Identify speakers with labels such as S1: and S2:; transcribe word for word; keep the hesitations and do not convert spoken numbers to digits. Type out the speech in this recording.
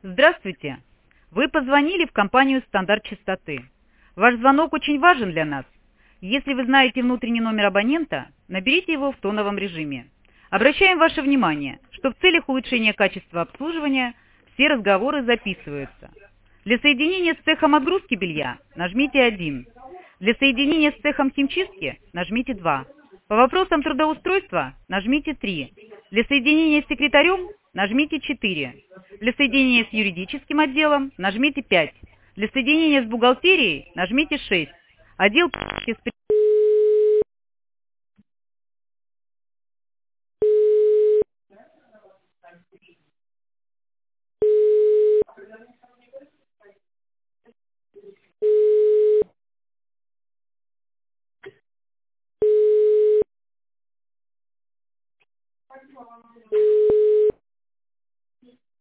S1: Здравствуйте! Вы позвонили в компанию «Стандарт частоты». Ваш звонок очень важен для нас. Если вы знаете внутренний номер абонента, наберите его в тоновом режиме. Обращаем ваше внимание, что в целях улучшения качества обслуживания все разговоры записываются. Для соединения с цехом отгрузки белья нажмите один. Для соединения с цехом химчистки нажмите два. По вопросам трудоустройства нажмите три. Для соединения с секретарем нажмите четыре. Для соединения с юридическим отделом нажмите пять. Для соединения с бухгалтерией нажмите шесть. Отдел